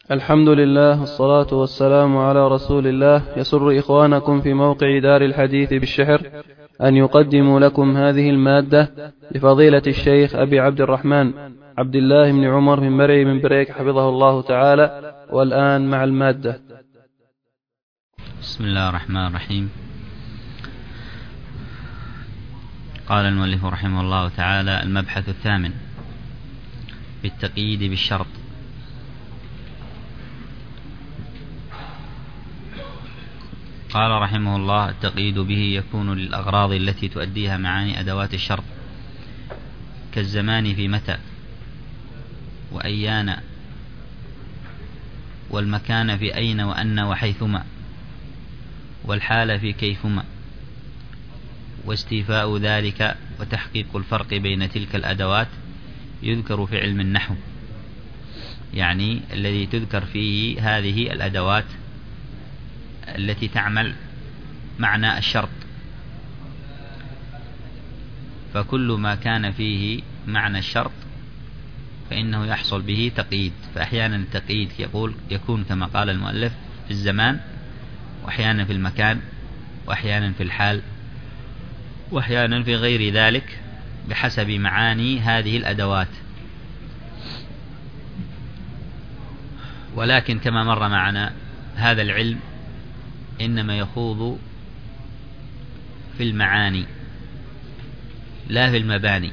الحمد لله والصلاة والسلام على رسول الله. يسر إخوانكم في موقع دار الحديث بالشحر أن يقدموا لكم هذه المادة لفضيلة الشيخ أبي عبد الرحمن عبد الله بن عمر بن مرعي بن بريك حفظه الله تعالى. والآن مع المادة. بسم الله الرحمن الرحيم. قال المؤلف رحمه الله تعالى: المبحث الثامن في التقييد بالشرط. قال رحمه الله: التقييد به يكون للأغراض التي تؤديها معاني أدوات الشرط، كالزمان في متى، وأيان، والمكان في أين وأن وحيثما، والحال في كيفما، واستيفاء ذلك وتحقيق الفرق بين تلك الأدوات يذكر في علم النحو، يعني الذي تذكر فيه هذه الأدوات التي تعمل معنى الشرط. فكل ما كان فيه معنى الشرط فإنه يحصل به تقييد. فأحيانا التقييد يكون كما قال المؤلف في الزمان، وأحيانا في المكان، وأحيانا في الحال، وأحيانا في غير ذلك بحسب معاني هذه الأدوات. ولكن كما مر معنا هذا العلم إنما يخوض في المعاني لا في المباني،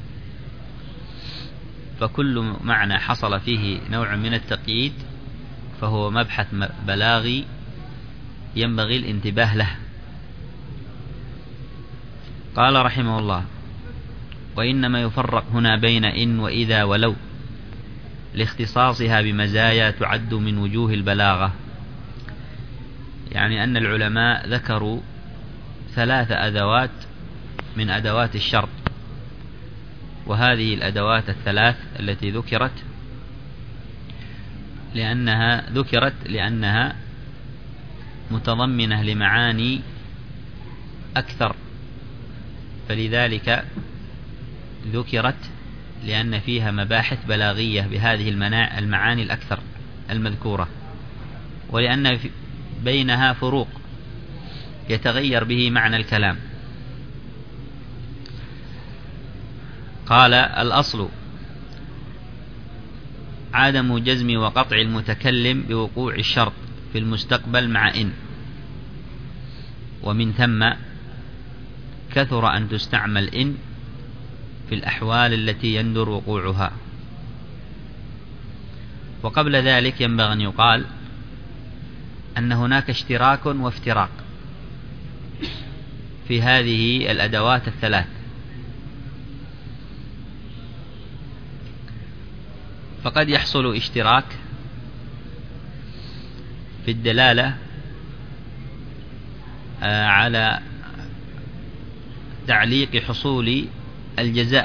فكل معنى حصل فيه نوع من التقييد فهو مبحث بلاغي ينبغي الانتباه له. قال رحمه الله: وإنما يفرق هنا بين إن وإذا ولو لاختصاصها بمزايا تعد من وجوه البلاغة. يعني أن العلماء ذكروا 3 أدوات من أدوات الشرط، وهذه الأدوات 3 التي ذكرت لأنها متضمنة لمعاني أكثر، فلذلك ذكرت لأن فيها مباحث بلاغية بهذه المعاني الأكثر المذكورة، ولأن بينها فروق يتغير به معنى الكلام. قال: الأصل عدم جزم وقطع المتكلم بوقوع الشرط في المستقبل مع إن، ومن ثم كثر أن تستعمل إن في الأحوال التي يندر وقوعها. وقبل ذلك ينبغي أن يقال أن هناك اشتراك وافتراق في هذه الأدوات 3. فقد يحصل اشتراك في الدلالة على تعليق حصول الجزاء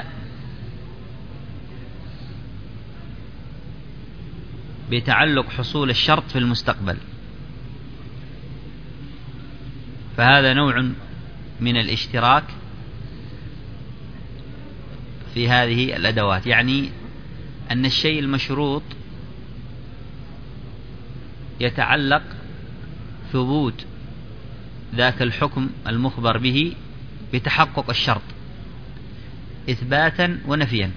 بتعلق حصول الشرط في المستقبل، فهذا نوع من الاشتراك في هذه الأدوات. يعني أن الشيء المشروط يتعلق ثبوت ذاك الحكم المخبر به بتحقق الشرط إثباتا ونفيا،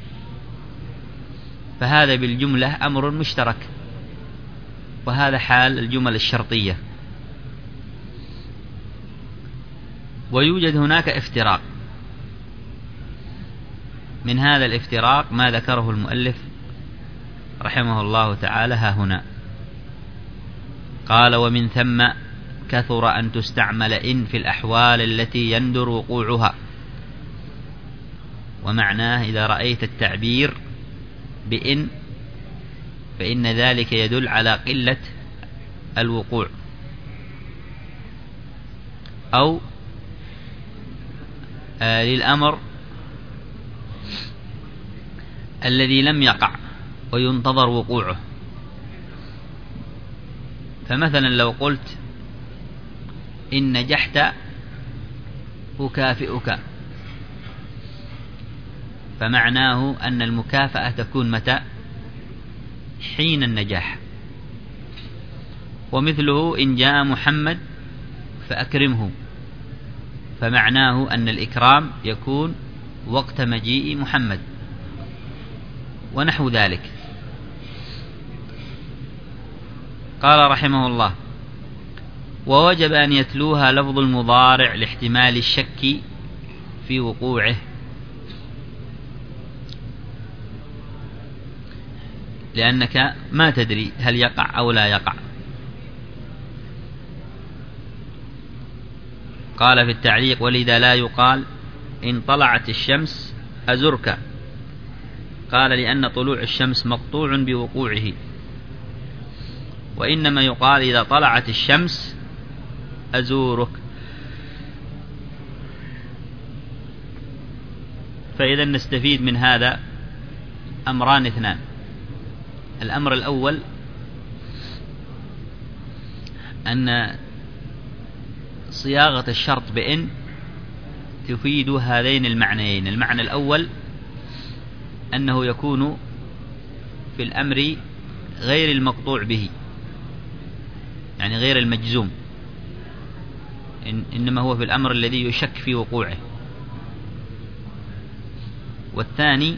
فهذا بالجملة أمر مشترك، وهذا حال الجمل الشرطية. ويوجد هناك افتراق، من هذا الافتراق ما ذكره المؤلف رحمه الله تعالى ها هنا. قال: ومن ثم كثر أن تستعمل إن في الأحوال التي يندر وقوعها. ومعناه إذا رأيت التعبير بإن فإن ذلك يدل على قلة الوقوع، أو للأمر الذي لم يقع وينتظر وقوعه. فمثلا لو قلت: إن نجحت أكافئك، فمعناه أن المكافأة تكون متى؟ حين النجاح. ومثله إن جاء محمد فأكرمه، فمعناه أن الإكرام يكون وقت مجيء محمد ونحو ذلك. قال رحمه الله: ووجب أن يتلوها لفظ المضارع لاحتمال الشك في وقوعه، لأنك ما تدري هل يقع أو لا يقع. قال في التعليق: ولذا لا يقال إن طلعت الشمس أزرك، قال لأن طلوع الشمس مقطوع بوقوعه، وإنما يقال إذا طلعت الشمس أزورك. فإذا نستفيد من هذا أمران اثنان: الأمر الأول أن صياغة الشرط بإن تفيد هذين المعنيين. المعنى الأول أنه يكون في الأمر غير المقطوع به، يعني غير المجزوم، إنما هو في الأمر الذي يشك في وقوعه. والثاني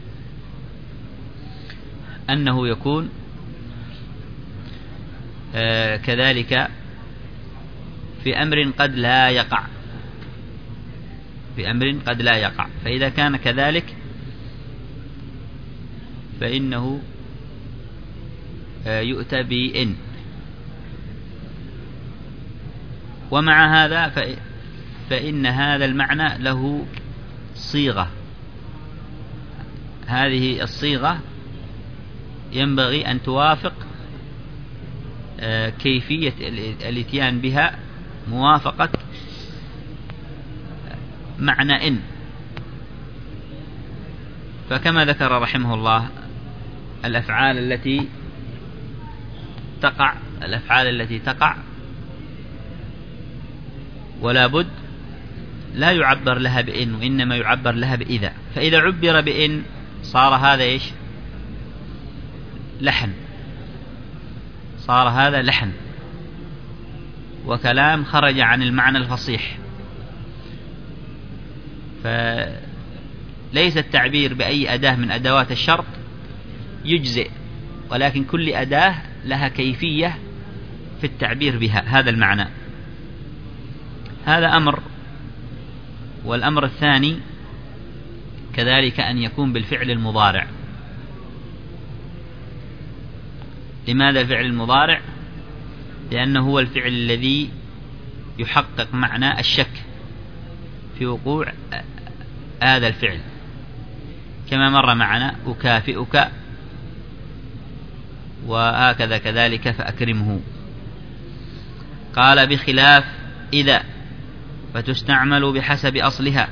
أنه يكون كذلك في أمر قد لا يقع، في أمر قد لا يقع. فإذا كان كذلك فإنه يؤتى بإن. ومع هذا فإن هذا المعنى له صيغة، هذه الصيغة ينبغي أن توافق كيفية الاتيان بها موافقة معنى إن. فكما ذكر رحمه الله الأفعال التي تقع ولا بد لا يعبر لها بإن، وإنما يعبر لها بإذا. فإذا عبر بإن صار هذا إيش؟ لحن، صار هذا لحن وكلام خرج عن المعنى الفصيح. فليس التعبير بأي أداة من أدوات الشرط يجزئ، ولكن كل أداة لها كيفية في التعبير بها هذا المعنى. هذا أمر. والأمر الثاني كذلك أن يكون بالفعل المضارع. لماذا الفعل المضارع؟ لأنه هو الفعل الذي يحقق معنى الشك في وقوع هذا الفعل، كما مر معنا: أكافئك، وهكذا كذلك فأكرمه. قال: بخلاف إذا فتستعمل بحسب أصلها.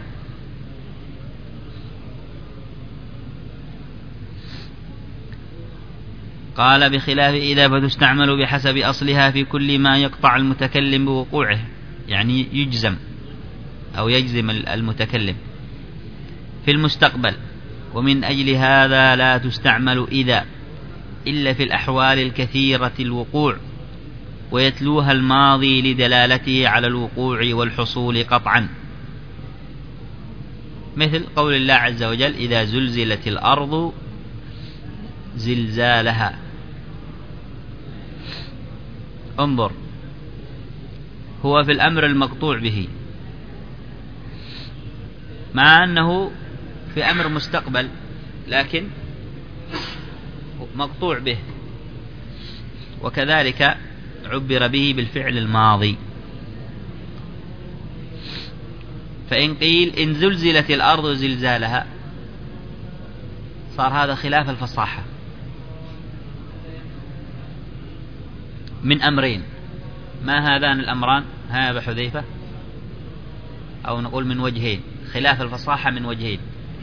قال: بخلاف إذا فتستعمل بحسب أصلها في كل ما يقطع المتكلم بوقوعه، يعني يجزم أو يجزم المتكلم في المستقبل. ومن أجل هذا لا تستعمل إذا إلا في الأحوال الكثيرة الوقوع، ويتلوها الماضي لدلالته على الوقوع والحصول قطعا، مثل قول الله عز وجل: إذا زلزلت الأرض زلزالها. انظر، هو في الأمر المقطوع به، مع أنه في أمر مستقبل لكن مقطوع به. وكذلك عبر به بالفعل الماضي. فإن قيل إن زلزلت الأرض زلزالها صار هذا خلاف الفصاحة من أمرين. ما هذان الأمران؟ ها أبا حذيفة؟ أو نقول من وجهين. خلاف الفصاحة من وجهين.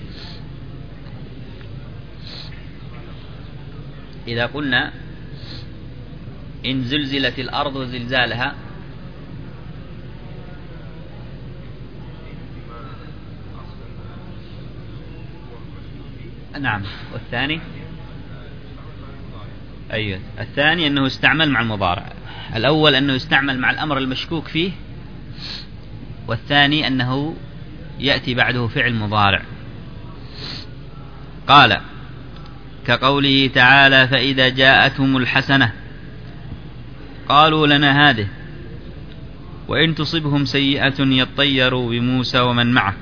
إذا قلنا إن زلزلت الأرض زلزالها، نعم. والثاني أيوة. الثاني أنه يستعمل مع المضارع. الأول أنه يستعمل مع الأمر المشكوك فيه، والثاني أنه يأتي بعده فعل مضارع. قال كقوله تعالى فإذا جاءتهم الحسنة قالوا لنا هذه وإن تصبهم سيئة يطيروا بموسى ومن معه.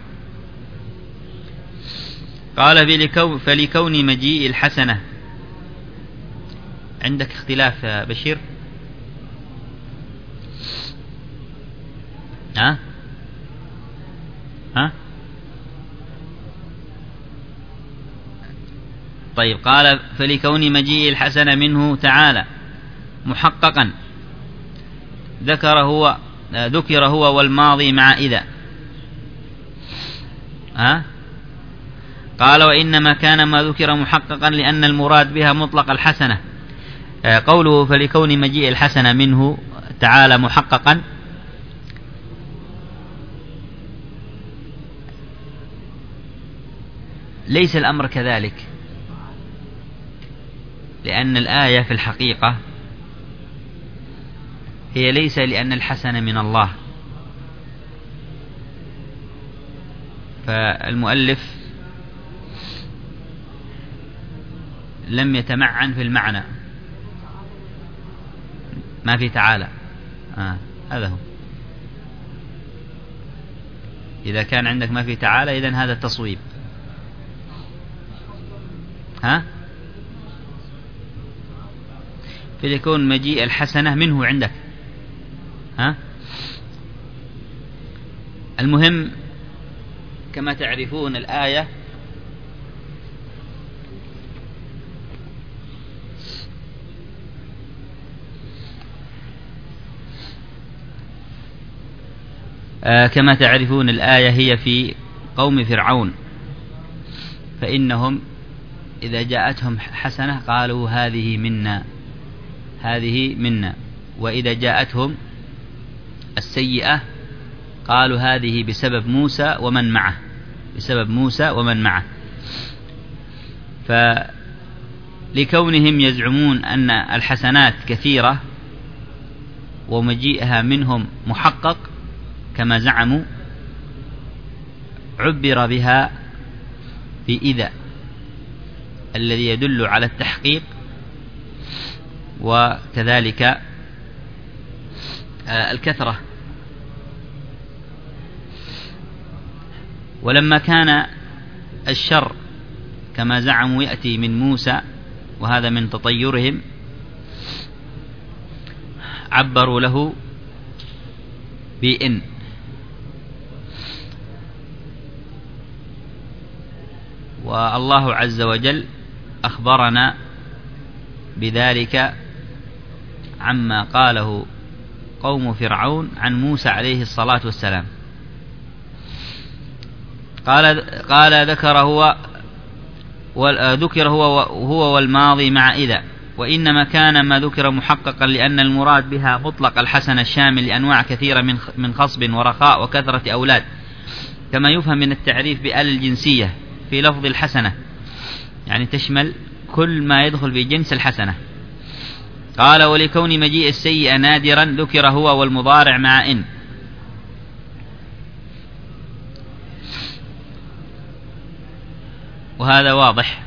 قال فلكون مجيء الحسنة. عندك اختلاف يا بشير؟ ها؟ طيب. قال فلكون مجيء الحسنة منه تعالى محققا ذكر هو والماضي مع إذا. قال وإنما كان ما ذكر محققا لأن المراد بها مطلق الحسنة. قوله فلكون مجيء الحسنة منه تعالى محققا ليس الأمر كذلك، لأن الآية في الحقيقة هي ليس لأن الحسنة من الله. فالمؤلف لم يتمعن في المعنى، ما في تعالى. هذا هو. إذا كان عندك ما في تعالى إذن هذا التصويب. فليكون مجيء الحسنة منه عندك. المهم كما تعرفون الآية هي في قوم فرعون، فإنهم إذا جاءتهم حسنة قالوا هذه منا، وإذا جاءتهم السيئة قالوا هذه بسبب موسى ومن معه. فلكونهم يزعمون أن الحسنات كثيرة ومجيئها منهم محقق كما زعموا، عبر بها بإذا الذي يدل على التحقيق، وكذلك الكثرة. ولما كان الشر كما زعموا يأتي من موسى وهذا من تطيرهم، عبروا له بإن. والله عز وجل أخبرنا بذلك عما قاله قوم فرعون عن موسى عليه الصلاة والسلام. قال ذكر هو والماضي مع إذا، وإنما كان ما ذكر محققا لأن المراد بها مطلق الحسنة الشامل لأنواع كثيرة من خصب ورخاء وكثرة أولاد، كما يفهم من التعريف بآل الجنسية في لفظ الحسنة، يعني تشمل كل ما يدخل في جنس الحسنة. قال ولكون مجيء السيئة نادرا ذكر هو والمضارع مع إن. وهذا واضح.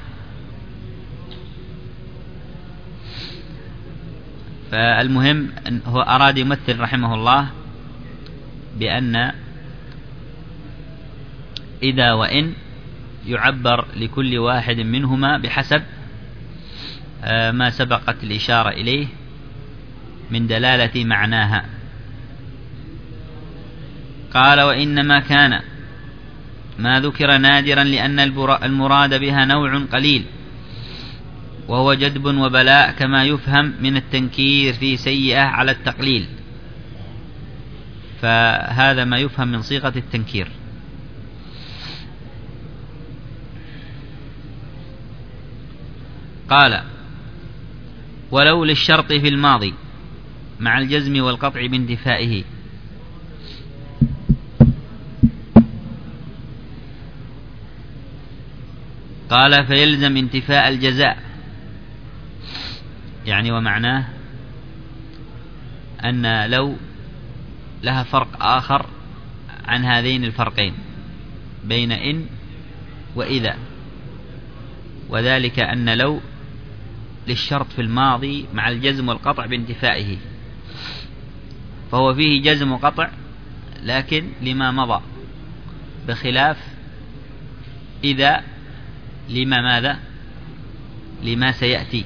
فالمهم هو أراد يمثل رحمه الله بأن إذا وإن يعبر لكل واحد منهما بحسب ما سبقت الإشارة إليه من دلالة معناها. قال وإنما كان ما ذكر نادرا لأن المراد بها نوع قليل وهو جدب وبلاء، كما يفهم من التنكير في سيئة على التقليل، فهذا ما يفهم من صيغة التنكير. قال ولو للشرط في الماضي مع الجزم والقطع بانتفائه. قال فيلزم انتفاء الجزاء يعني ومعناه أن لو لها فرق آخر عن هذين الفرقين بين إن وإذا، وذلك أن لو للشرط في الماضي مع الجزم والقطع بانتفائه، فهو فيه جزم وقطع لكن لما مضى، بخلاف إذا لما ماذا؟ لما سيأتي.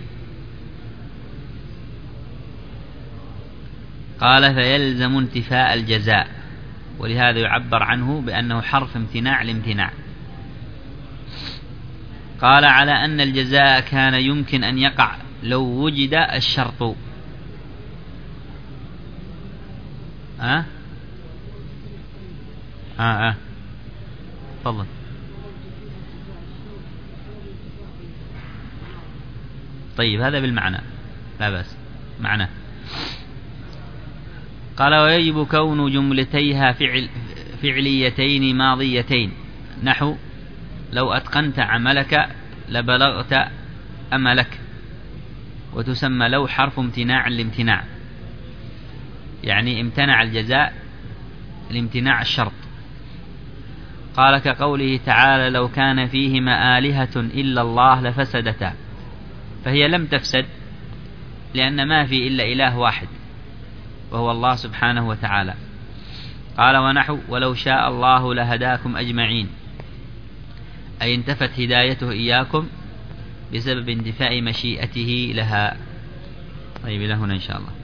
قال فيلزم انتفاء الجزاء، ولهذا يعبر عنه بأنه حرف امتناع الامتناع. قال على أن الجزاء كان يمكن أن يقع لو وجد الشرط. تفضل. طيب هذا بالمعنى لا بأس معنى. قال ويجب كون جملتيها فعليتين ماضيتين، نحو لو أتقنت عملك لبلغت أملك، وتسمى لو حرف امتناع الامتناع، يعني امتنع الجزاء الامتناع الشرط. قال كقوله تعالى لو كان فيهما آلهة إلا الله لفسدتا، فهي لم تفسد لأن ما في إلا إله واحد وهو الله سبحانه وتعالى. قال ونحو ولو شاء الله لهداكم أجمعين، أي انتفت هدايته إياكم بسبب اندفاع مشيئته لها. طيب إلى هنا إن شاء الله.